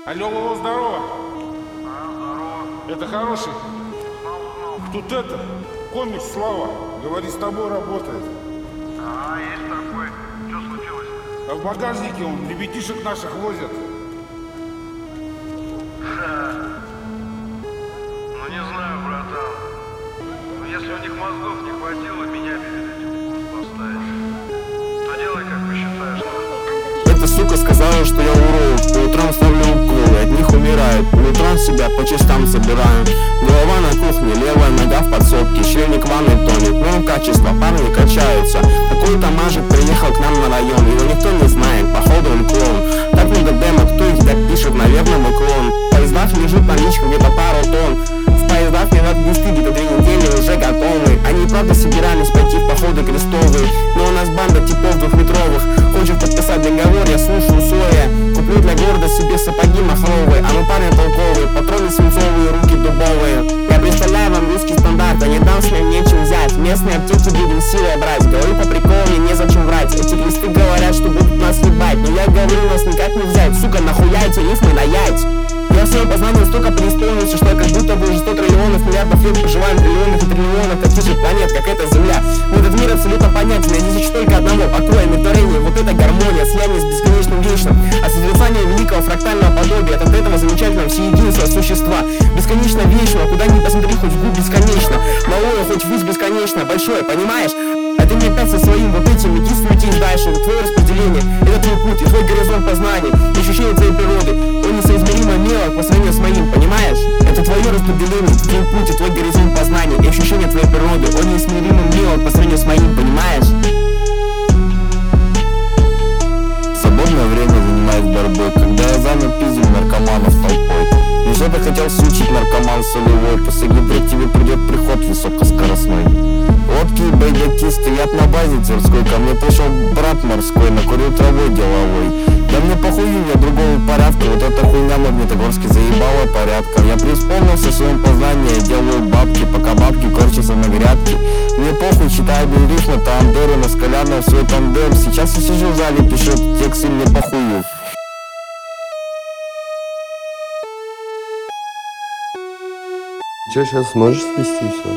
Алло, здорово. Здорово. Это хороший? Знал. Тут это, комик Слава, говорит, с тобой работает. Есть такой. Что случилось? А в багажнике он ребятишек наших возят. Ну не знаю, братан. Но если у них мозгов не хватило меня перед этим поставить, то делай, как посчитаешь нужным. Эта сука сказала, что я урод. По утрам ставлю уколы, от них умирает. По утрам себя по частам собираю. Голова на кухне, левая нога в подсобке. Членик в ванной тонет, но качество парни качаются. Какой-то мажик приехал к нам на район. Его никто не знает, походу он клоун. Так много демо, кто их так пишет, наверное мы клон. В поездах лежит наличка где-то пару тонн. В поездах мне надо нести где-то 2 недели уже готовы. Они правда собирались пойти в походы крестовые, но у нас банда типов 2-метровых. Хочет подписать договор, я слушаю Соя. Куплю для города себе сапоги махровые. А мы парни толковые, патроны свинцовые, руки дубовые. Я представляю вам русский стандарт, а не дам с ним нечем взять. Местные аптеки будем силой брать. Говорю по приколу, мне незачем врать. Эти кресты говорят, что будут нас ебать, но я говорю, нас никак не взять. Сука, нахуя эти рифмы наять? Я в своем познании столько преисполнился, что я как будто бы уже 100 триллионов миллиардов лет проживаем в триллионах и триллионах таких же планет, как эта Земля. Но этот мир абсолютно понятен, я здесь только одного покоя, миротворение, вот эта гармония, слияние с бесконечным вечным, а созерцание великого фрактального подобия от этого замечательного всеединства существа, бесконечно вечного, куда ни посмотри, хоть вглубь бесконечно, малое, хоть ввысь бесконечно, большое, понимаешь? А ты мне опять со своим вот этим действуйте дальше, это твое распределение, это твой путь и твой горизонт познания, ощущение твоей природы, он несоизмеримо мелок по сравнению с моим, понимаешь? Это твое распределение, твой путь и твой горизонт познания, и ощущение твоей природы, он неизмеримо мелок по сравнению с моим, понимаешь? Свободное время занимаюсь борьбой, когда я занят пиздил наркоманов толпой. Еще бы хотел сучить наркоман солевой, после гидро к тебе придет приход высокоскоростной. Лодки и бойдаки стоят на базе Тверской, ко мне пришел брат морской, накурил травой деловой. Да мне похую, я другого порядка, вот эта хуйня Магнитогорске заебала порядком. Я преисполнился в своем познании, делаю бабки, пока бабки корчатся на грядке. Мне похуй, читаю бельриф на тандере, на скалярном свой тандем. Сейчас я сижу в зале, пишу текст и мне похую. Че, сейчас сможешь свести все?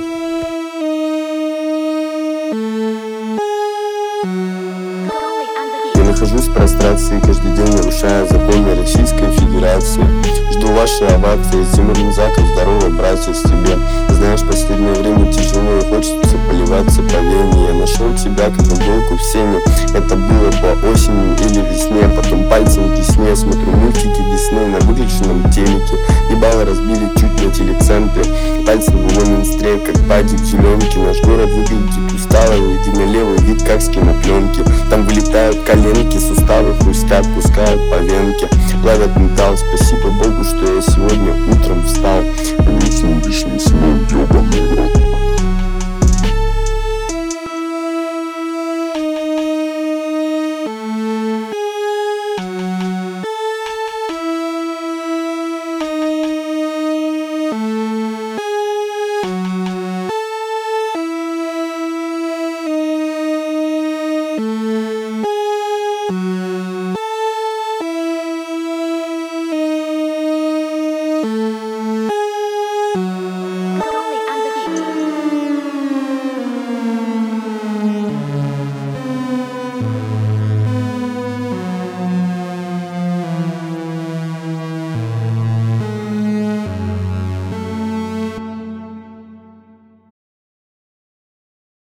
Я нахожусь в прострации, каждый день нарушая законы Российской Федерации. Жду вашей овации, Тимур Музаков, здорово, братец, тебе. Знаешь, в последнее время тяжело и хочется поливаться по вене. Я нашел тебя, как иголку в сене. Это было по осени или весне. Потом пальцем в весне смотрю мультики Дисней на выключенном телеке. Ебало разбили чуть на телецентре. Пальцем в его минстре, как падик зеленки. Наш город выглядит устало, единолевый вид, как с кинопленки. Там вылетают коленки, суставы хрустят, пускают по венке. Плавят металл, спасибо Богу, что я сегодня утром встал. Лишний сон, ебаный.